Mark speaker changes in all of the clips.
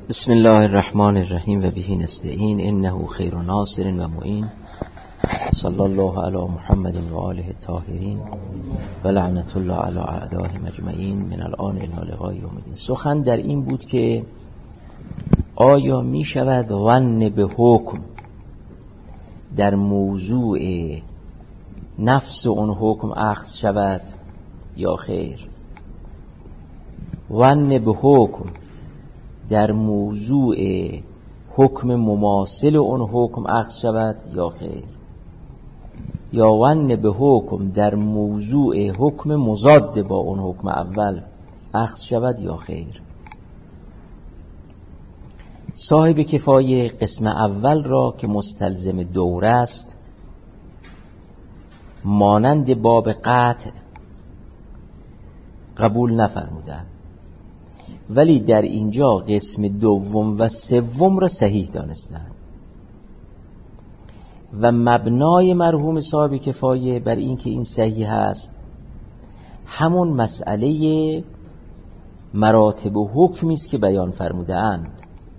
Speaker 1: بسم الله الرحمن الرحیم و به نستعین انه خیر ناصر و معین. صلی الله علی محمد و آله الطاهرین و لعنت الله علی اعدائهم اجمعین من الان الی لقاء یوم الدین. سخن در این بود که آیا می شود ظن به حکم در موضوع نفس اون حکم اخذ شود یا خیر؟ ظن به حکم در موضوع حکم مماثل اون حکم اخذ شود یا خیر؟ یا ظن به حکم در موضوع حکم مضاد با اون حکم اول اخذ شود یا خیر؟ صاحب کفایه قسم اول را که مستلزم دوره است مانند باب قطع قبول نفرمودند، ولی در اینجا قسم دوم و سوم را صحیح دانستند و مبنای مرحوم صاحب کفایه بر این که این صحیح است همون مسئله مراتب و حکمی است که بیان فرموده اند.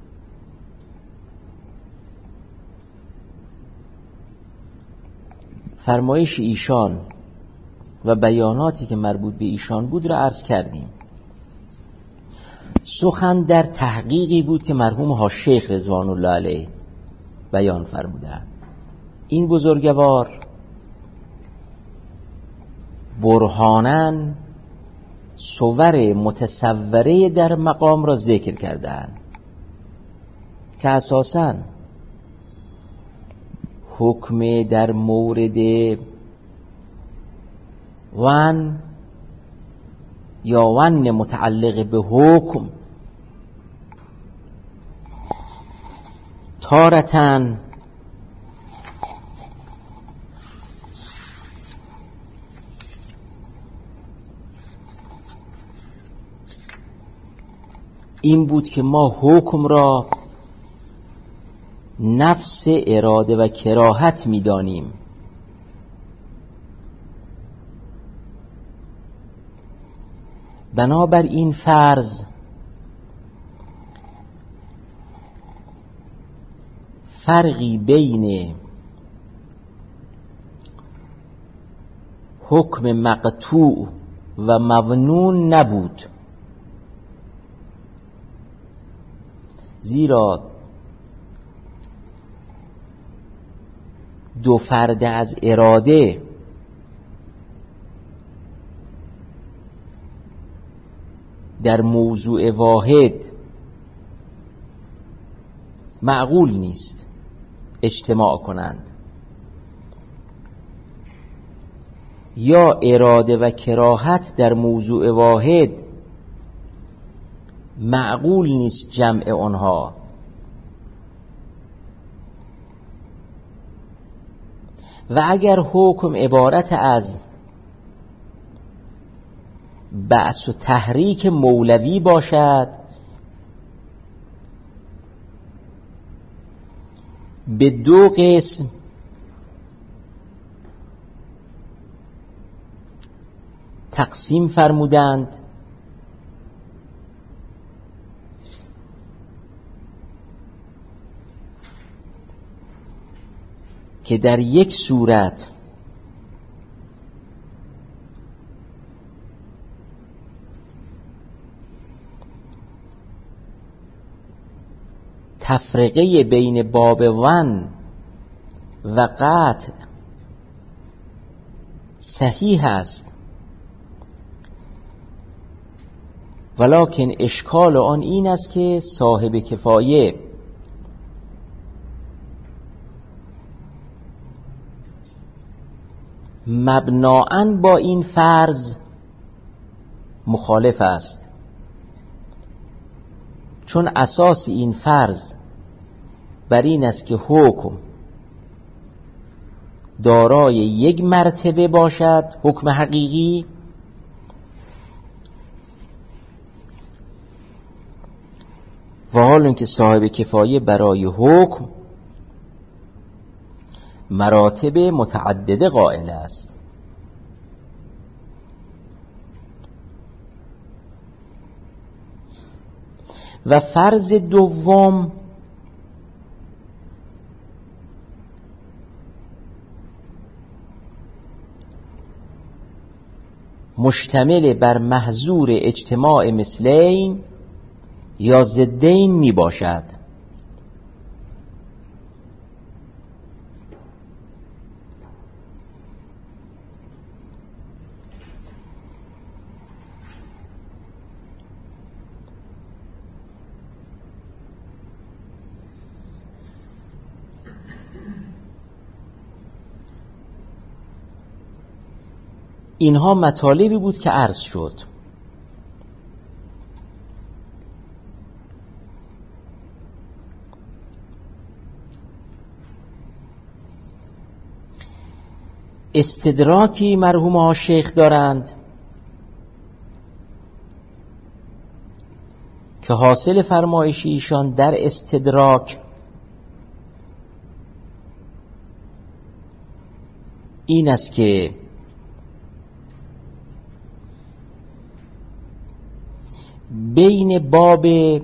Speaker 1: فرمایش ایشان و بیاناتی که مربوط به ایشان بود را عرض کردیم. سخن در تحقیقی بود که مرحوم حاج‌شیخ رضوان الله علیه بیان فرمودند. این بزرگوار برهاناً صور متصوره در مقام را ذکر کردند که اساساً حکم در مورد ون یا ون متعلق به حکم تارتاً این بود که ما حکم را نفس اراده و کراهت می‌دانیم، بنابر این فرض فرقی بین حکم مقطوع و مظنون نبود، زیرا دو فرد از اراده در موضوع واحد معقول نیست اجتماع کنند، یا اراده و کراهت در موضوع واحد معقول نیست جمع آنها. و اگر حکم عبارت از بعث و تحریک مولوی باشد به دو قسم تقسیم فرمودند که در یک صورت تفرقه بین باب ون و قطع صحیح است، ولکن اشکال آن این است که صاحب کفایه مبناً با این فرض مخالف است، چون اساس این فرض بر این است که حکم دارای یک مرتبه باشد، حکم حقیقی، و حال اینکه صاحب کفایه برای حکم مراتب متعدده قائل است. و فرض دوم مشتمل بر محظور اجتماع مثلین یا ضدین می باشد. اینها مطالبی بود که عرض شد. استدراکی مرحوم ها شیخ دارند که حاصل فرمایش ایشان در استدراک این است که بین باب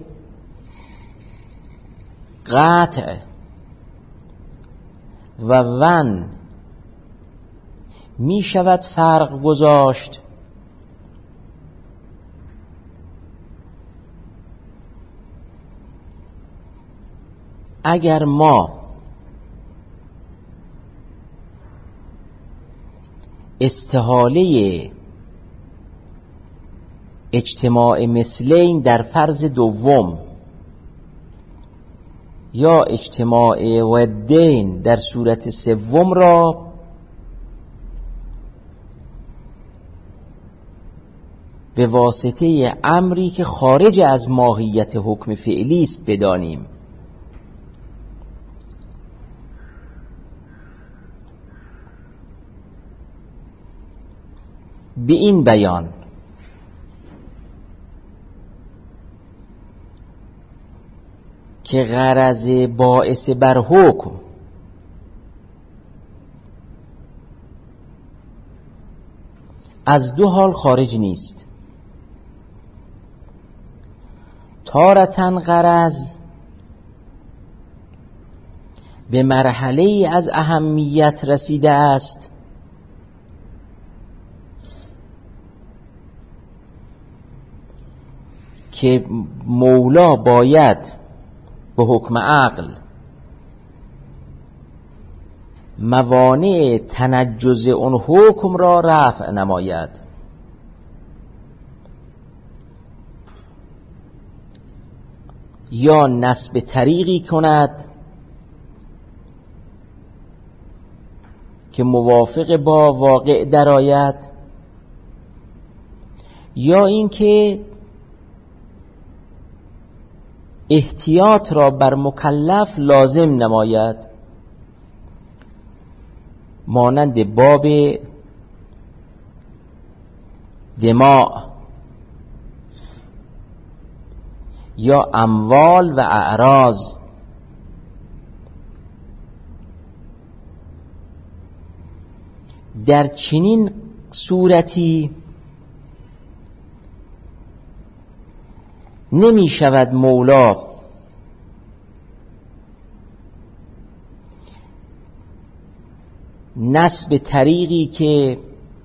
Speaker 1: قطع و ون می شود فرق گذاشت اگر ما استحاله اجتماع مثلین در فرض دوم یا اجتماع ودین در صورت سوم را به واسطه امری که خارج از ماهیت حکم فعلی است بدانیم. به این بیان که غرض باعث بر حکم از دو حال خارج نیست. تارةً غرض به مرحله از اهمیت رسیده است که مولا باید به حکم عقل موانع تنجز اون حکم را رفع نماید. یا نسب طریقی کند که موافق با واقع درآید، یا اینکه احتیاط را بر مکلف لازم نماید، مانند باب دماء یا اموال و اعراض. در چنین صورتی نمی شود مولا نسب طریقی که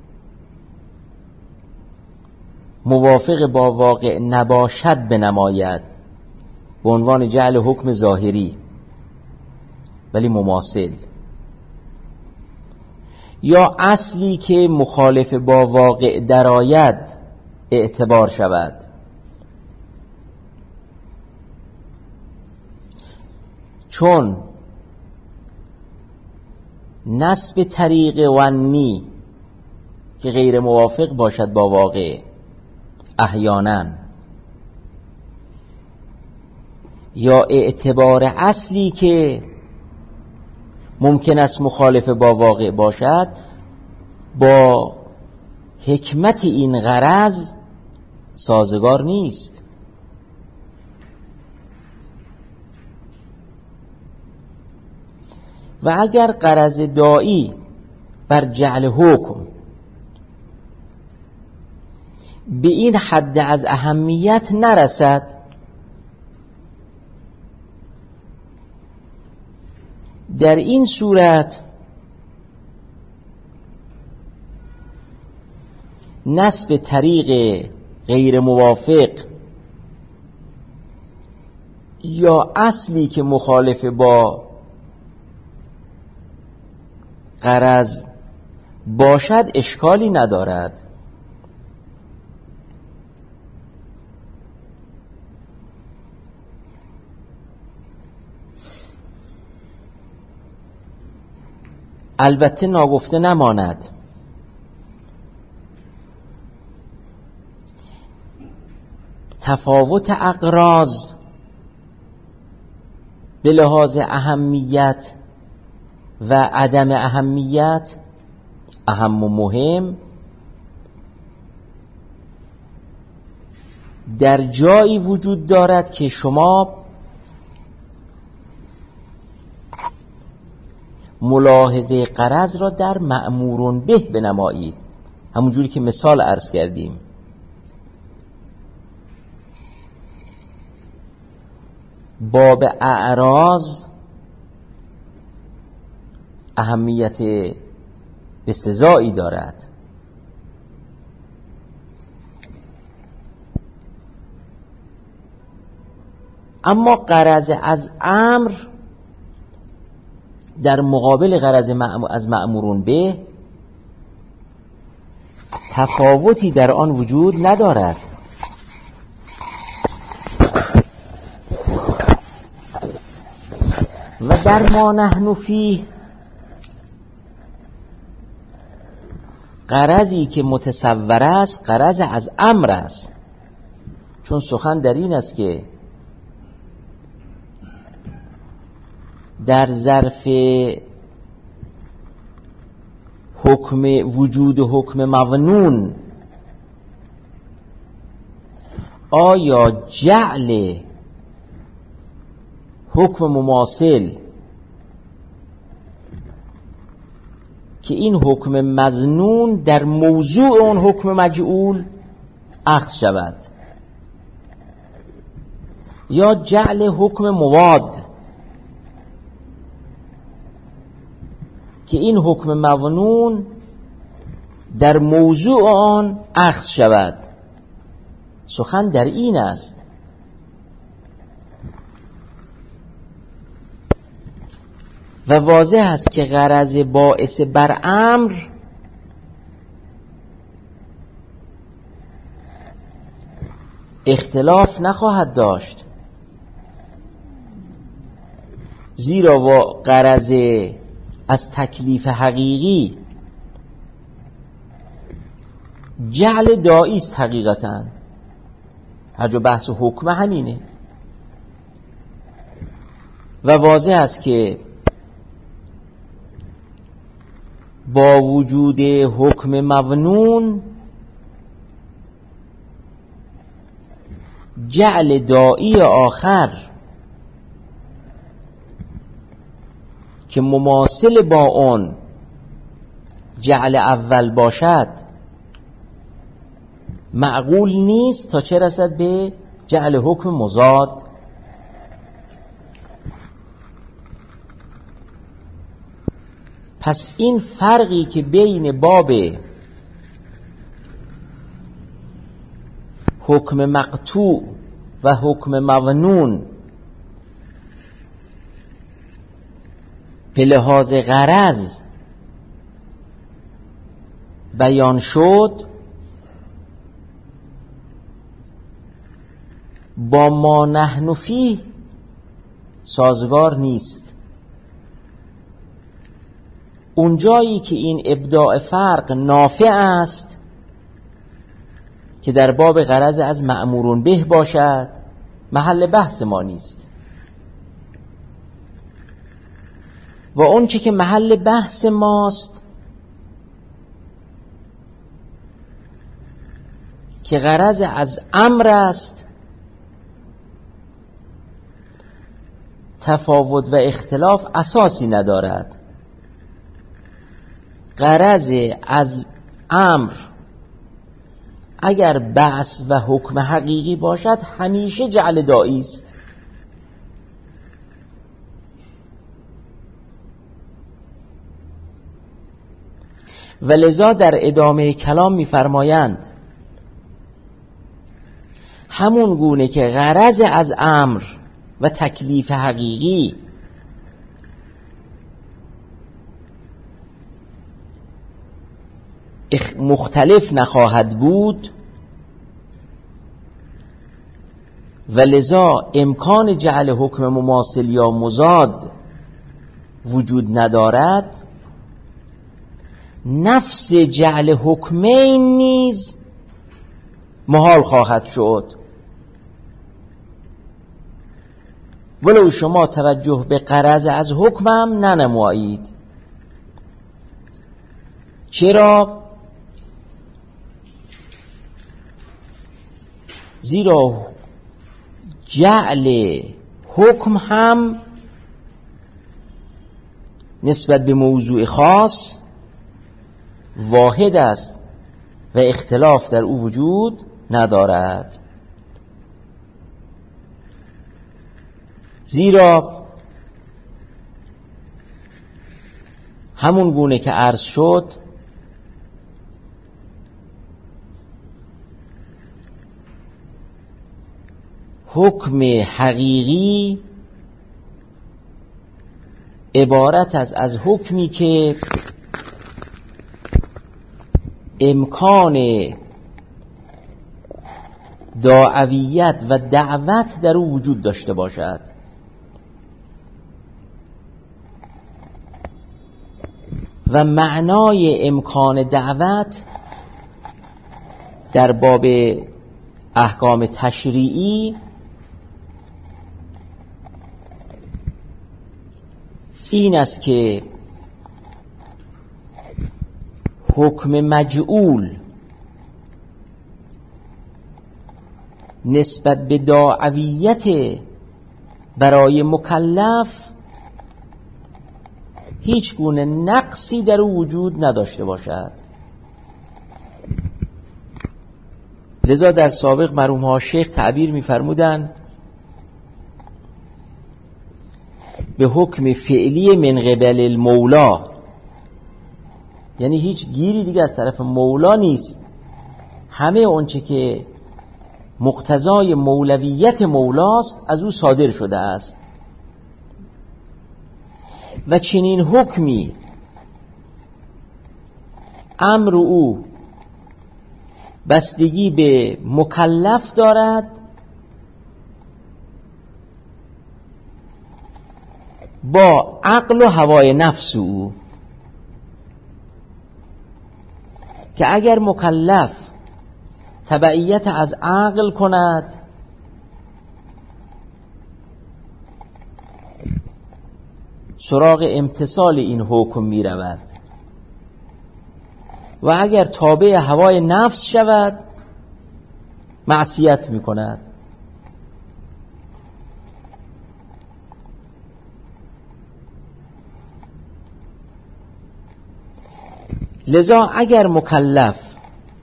Speaker 1: موافق با واقع نباشد بنماید به عنوان جعل حکم ظاهری ولی مماثل، یا اصلی که مخالف با واقع درآید اعتبار شود. چون نسب طریق ونی که غیر موافق باشد با واقع احیانا، یا اعتبار اصلی که ممکن است مخالف با واقع باشد، با حکمت این غرض سازگار نیست. و اگر غرض داعی بر جعل حکم به این حد از اهمیت نرسد در این صورت نسب طریق غیر موافق یا اصلی که مخالف با غرض باشد اشکالی ندارد. البته ناگفته نماند تفاوت اغراض به لحاظ اهمیت و عدم اهمیت اهم و مهم در جایی وجود دارد که شما ملاحظه غرض را در مأمور به بنمایید، همونجوری که مثال عرض کردیم. باب اعراض اهمیت به سزایی دارد، اما غرض از امر در مقابل غرض از مأمورون به تفاوتی در آن وجود ندارد. و در ما نحن فیه غرضی که متصور است غرض از امر است، چون سخن در این است که در ظرف حکم وجود حکم مظنون آیا جعل حکم مماثل که این حکم مظنون در موضوع اون حکم مجعول اخذ شود، یا جعل حکم مواد که این حکم مظنون در موضوع آن اخذ شود. سخن در این است. و واضح است که غرض باعث بر امر اختلاف نخواهد داشت، زیرا غرض از تکلیف حقیقی جعل داعی است. حقیقتا هر جا بحث حکم همینه و واضح است که با وجود حکم مظنون جعل داعی آخر که مماثل با اون جعل اول باشد معقول نیست تا چه رسد به جعل حکم مضاد. پس این فرقی که بین باب حکم مقطوع و حکم مظنون به لحاظ غرض بیان شد، با ما نحن فیه سازگار نیست. اونجایی که این ابداع فرق نافع است که در باب غرض از مأمورون به باشد، محل بحث ما نیست. و اون چی که محل بحث ماست که غرض از امر است، تفاوت و اختلاف اساسی ندارد. غرض از امر اگر بحث و حکم حقیقی باشد همیشه جعل داعی است. و لذا در ادامه کلام می‌فرمایند همون گونه که غرض از امر و تکلیف حقیقی مختلف نخواهد بود و لذا امکان جعل حکم مماثل یا مضاد وجود ندارد، نفس جعل حکمین نیز محال خواهد شد ولو شما توجه به غرض از حکمم ننمایید. چرا؟ زیرا جعل حکم هم نسبت به موضوع خاص واحد است و اختلاف در او وجود ندارد. زیرا همون گونه که عرض شد حکم حقیقی عبارت است از حکمی که امکان داعویت و دعوت در او وجود داشته باشد و معنای امکان دعوت در باب احکام تشریعی این است که حکم مجعول نسبت به داعویت برای مکلف هیچ گونه نقصی در او وجود نداشته باشد. لذا در سابق مرحوم ها شیخ تعبیر می‌فرمودند به حکم فعلی من قبل المولا، یعنی هیچ گیری دیگه از طرف مولا نیست، همه اونچه که مقتضای مولویت مولاست از او صادر شده است و چنین حکمی امر او بستگی به مکلف دارد با عقل و هوای نفس او، که اگر مکلف تبعیت از عقل کند سراغ امتثال این حکم می رود و اگر تابع هوای نفس شود معصیت می کند. لذا اگر مکلف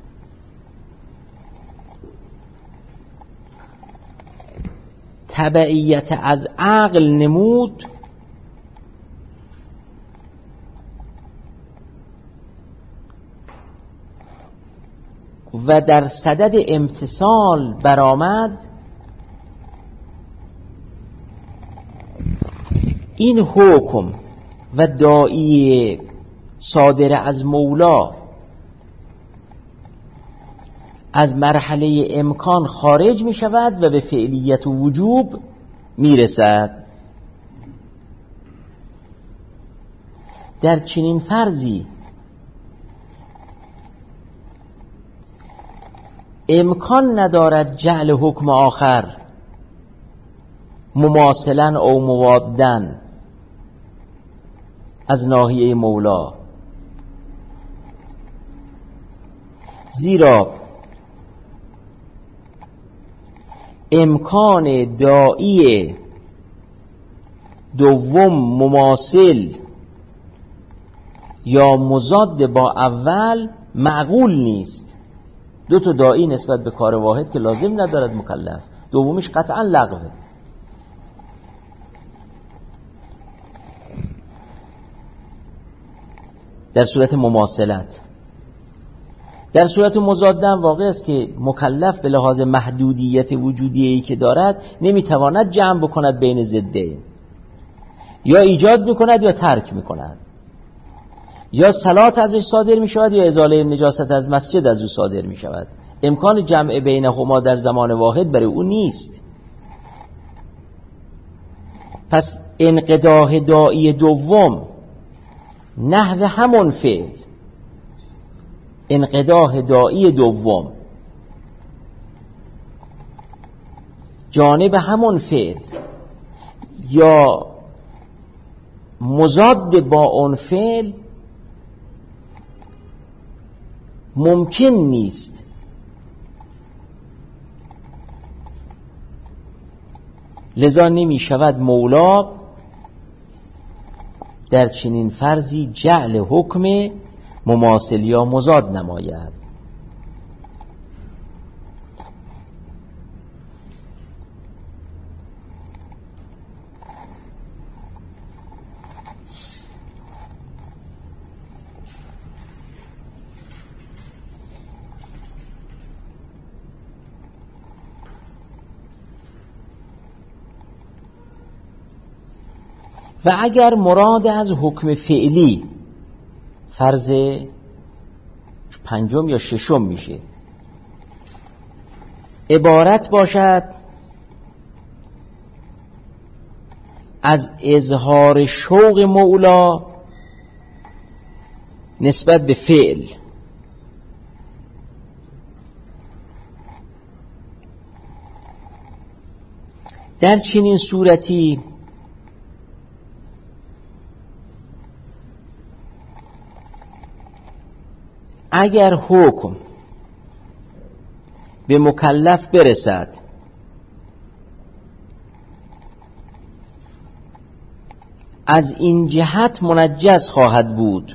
Speaker 1: تبعیت از عقل نمود و در صدد امتثال برآمد، این حکم و داعی صادر از مولا از مرحله امکان خارج می شود و به فعلیت و وجوب می رسد. در چنین فرضی امکان ندارد جعل حکم آخر مماثلا او موادن از ناحیه مولا، زیرا امکان داعی دوم مماثل یا مضاد با اول معقول نیست. دو تا داعی نسبت به کار واحد که لازم ندارد مکلف، دومیش قطعا لغوه. در صورت مماثلت در صورت مضادم واقع است که مکلف به لحاظ محدودیت وجودیه‌ای که دارد نمیتواند جمع بکند بین ضدین، یا ایجاد میکند یا ترک میکند، یا صلات ازش صادر میشود یا ازاله نجاست از مسجد از او صادر میشود. امکان جمع بینهما در زمان واحد برای او نیست. پس انقداح داعی دوم نحو همون فعل، انقداح داعی دوم جانب همون فعل یا مضاد با اون فعل ممکن نیست. لذا نمی شود مولا در چنین فرضی جعل حکم مماثل یا مضاد نماید. و اگر مراد از حکم فعلی فرض پنجم یا ششم میشه عبارت باشد از اظهار شوق مولا نسبت به فعل، در چنین صورتی اگر حکم به مکلف برسد از این جهت منجز خواهد بود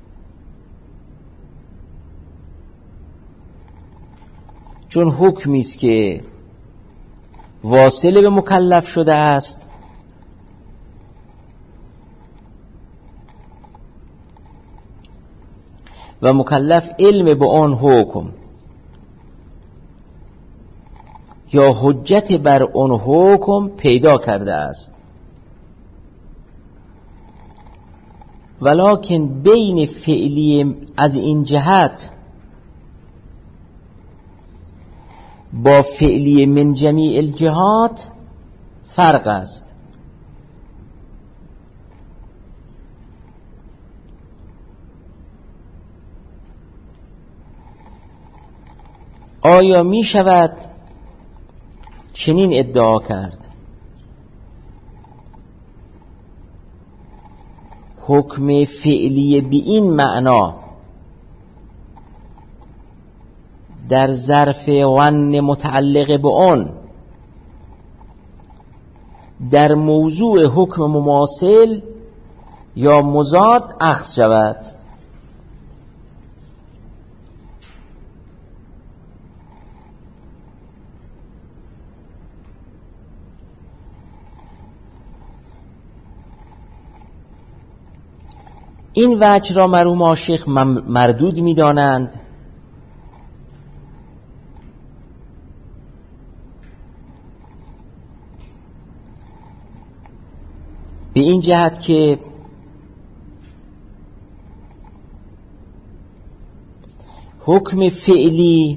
Speaker 1: چون حکمی است که واصل به مکلف شده است و مکلف علم به آن حکم یا حجت بر آن حکم پیدا کرده است، ولکن بین فعلی از این جهت با فعلی من جمیع الجهات فرق است. آیا می شود چنین ادعا کرد حکم فعلی به این معنا در ظرف ون متعلق به آن در موضوع حکم مماثل یا مضاد اخذ شود؟ این وجه را مرحوم آشیخ مردود می دانند به این جهت که حکم فعلی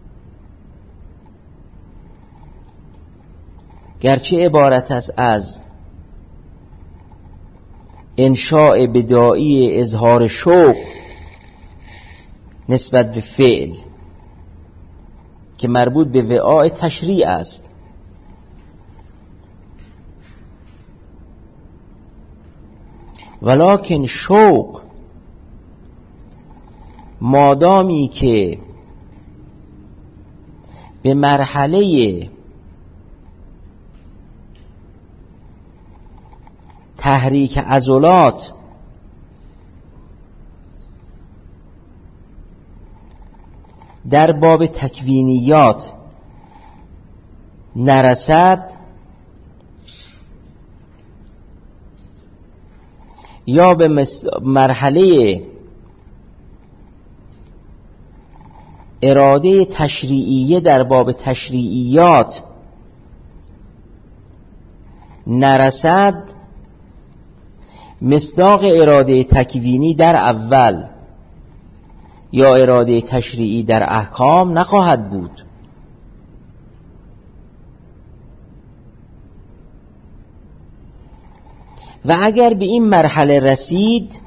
Speaker 1: گرچه عبارت است از انشاء بدائی اظهار شوق نسبت به فعل که مربوط به وعاء تشریع است، ولکن شوق مادامی که به مرحله تحریک عضلات در باب تکوینیات نرسد یا به مرحله اراده تشریعیه در باب تشریعیات نرسد، مصداق اراده تکوینی در اول یا اراده تشریعی در احکام نخواهد بود. و اگر به این مرحله رسید،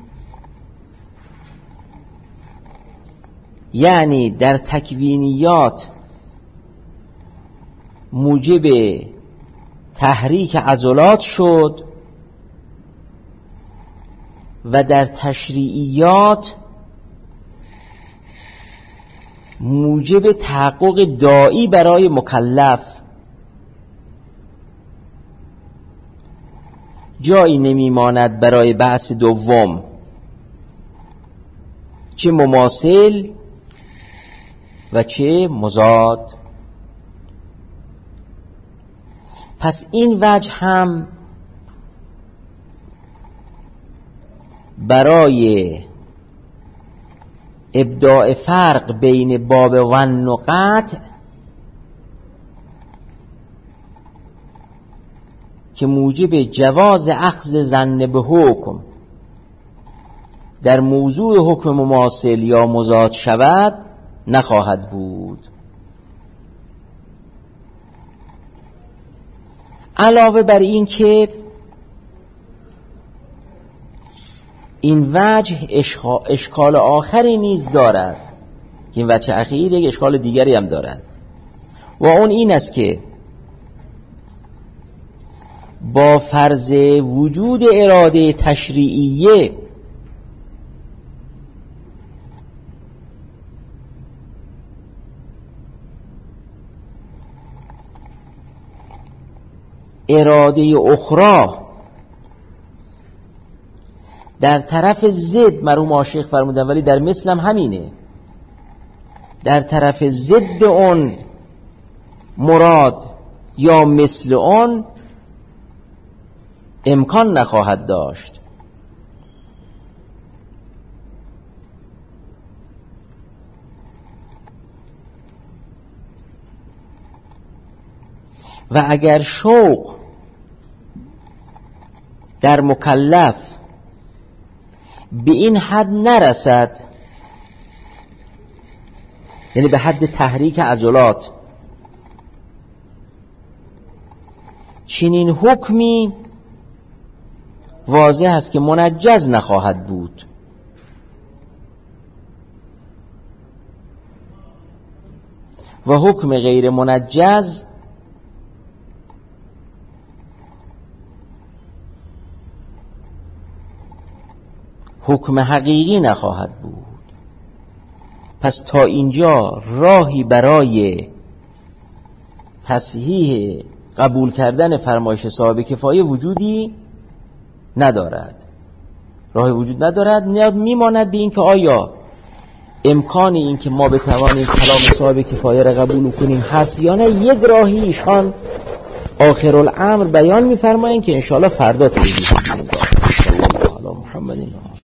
Speaker 1: یعنی در تکوینیات موجب تحریک عضلات شد و در تشریعیات موجب تحقق داعی برای مکلف، جایی نمیماند برای بحث دوم، چه مماثل و چه مضاد. پس این وجه هم برای ابداع فرق بین باب ظن و قطع که موجب جواز اخذ ظن به حکم در موضوع حکم مماثل یا مضاد شود نخواهد بود. علاوه بر این که این وجه اشکال آخری نیز دارد، که این وجه اخیر یک اشکال دیگری هم دارد و اون این است که با فرض وجود اراده تشریعیه اراده اخرى در طرف ضد، مرحوم عاشق فرمودن ولی در مثل هم همینه، در طرف ضد اون مراد یا مثل اون امکان نخواهد داشت. و اگر شوق در مکلف به این حد نرسد، یعنی به حد تحریک عضلات، چنین حکمی واضح است که منجز نخواهد بود. و حکم غیر منجز حکم حقیقی نخواهد بود. پس تا اینجا راهی برای تصحیح قبول کردن فرمایش صاحب کفایه وجودی ندارد، راهی وجود ندارد. نیاز میماند به این که آیا امکانی این که ما بتوانیم کلام صاحب کفایه را قبول کنیم هست یا نه. یک راهی ایشان آخرالامر بیان می‌فرمایند که انشاءالله فردا توضیح می‌دهیم. محمد